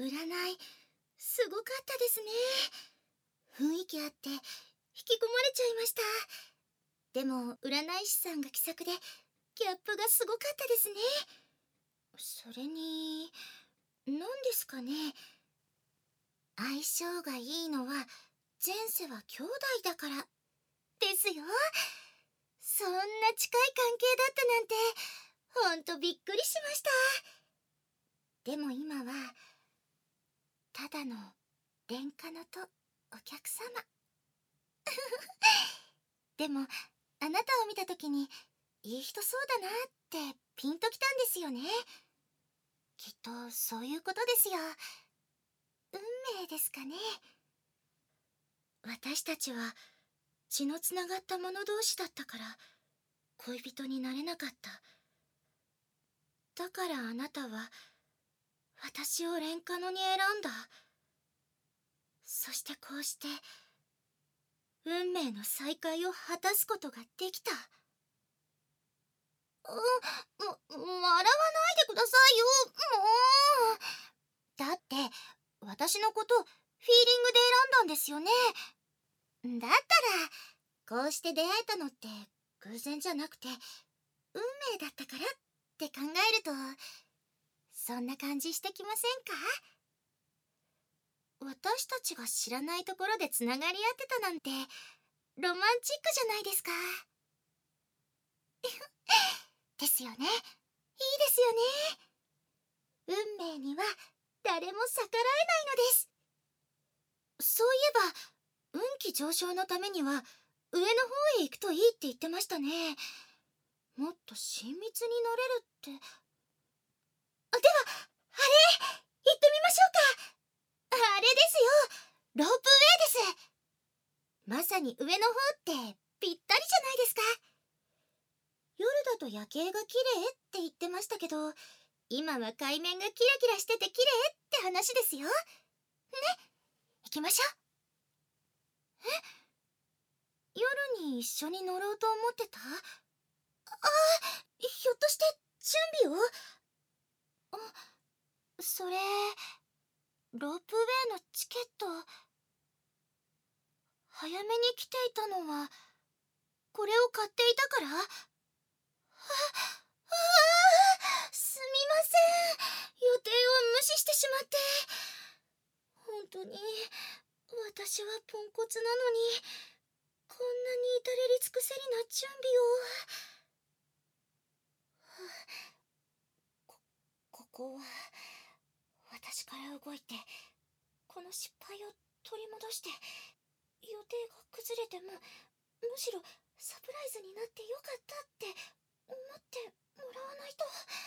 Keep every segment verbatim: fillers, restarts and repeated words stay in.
占い、すごかったですね。雰囲気あって引き込まれちゃいました。でも占い師さんが気さくでギャップがすごかったですね。それに何ですかね、相性がいいのは前世は兄弟だからですよ。そんな近い関係だったなんてほんとびっくりしました。でも今はただの蓮華のとお客様でもあなたを見た時にいい人そうだなってピンときたんですよね。きっとそういうことですよ。運命ですかね。私たちは血のつながった者同士だったから恋人になれなかった。だからあなたは私を蓮華野に選んだ。そしてこうして運命の再会を果たすことができた。う、も、笑わないでくださいよ、もう。だって私のことフィーリングで選んだんですよね。だったらこうして出会えたのって偶然じゃなくて運命だったからって考えるとそんな感じしてきませんか？私たちが知らないところでつながり合ってたなんてロマンチックじゃないですか。ですよね。いいですよね。運命には誰も逆らえないのです。そういえば運気上昇のためには上の方へ行くといいって言ってましたね。もっと親密になれるって。あ、ではあれ行ってみましょうか。あれですよ、ロープウェイです。まさに上の方ってぴったりじゃないですか。夜だと夜景が綺麗って言ってましたけど、今は海面がキラキラしてて綺麗って話ですよ。ね、行きましょう。え、夜に一緒に乗ろうと思ってた？ああ、ひょっとして準備を？あ、それロープウェイのチケット早めに来ていたのはこれを買っていたから？は、ああ、すみません、予定を無視してしまって。本当に私はポンコツなのにこんなに至れり尽くせりな準備を。こ、ここは私から動いてこの失敗を取り戻して予定が崩れてもむしろサプライズになってよかったって思ってもらわないと。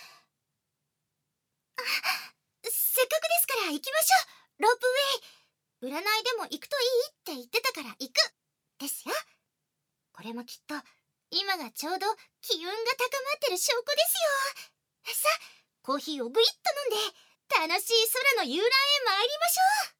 あ、せっかくですから行きましょう、ロープウェイ。占いでも行くといいって言ってたから行くですよ。これもきっと今がちょうど気運が高まってる証拠ですよ。さあコーヒーをぐいっと飲んで楽しい空の遊覧へ参りましょう。